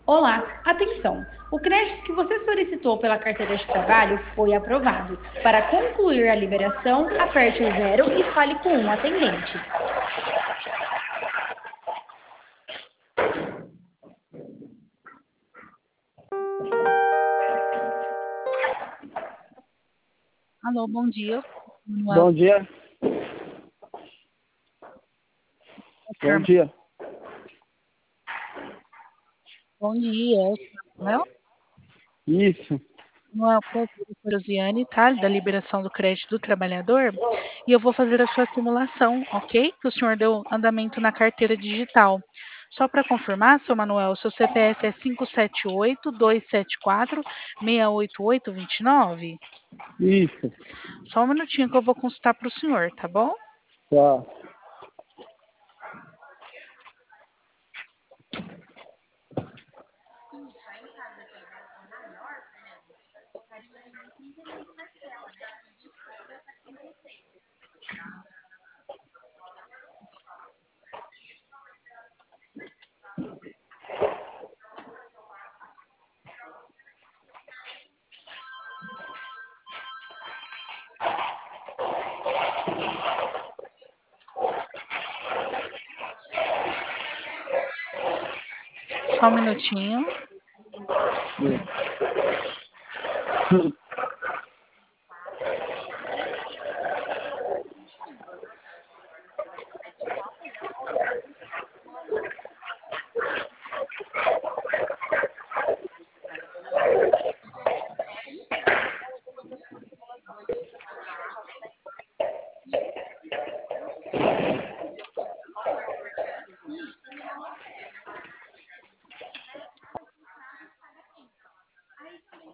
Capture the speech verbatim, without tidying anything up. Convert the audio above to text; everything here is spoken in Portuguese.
Olá, atenção! O crédito que você solicitou pela carteira de trabalho foi aprovado. Para concluir a liberação, aperte o zero e fale com um atendente. Alô, bom dia. Manuel, Bom dia, bom firma. dia. Bom dia, eu sou a Manuel. Isso, Manuel, prazer, Rosiane, tá? Da liberação do crédito do trabalhador. E eu vou fazer a sua simulação, ok? Que o senhor deu andamento na carteira digital. Só para confirmar, seu Manuel, seu C P F é cinco sete oito, dois sete quatro, seis oito oito, dois nove? isso, Só um minutinho que eu vou consultar para o senhor, tá bom? tá. Só um minutinho.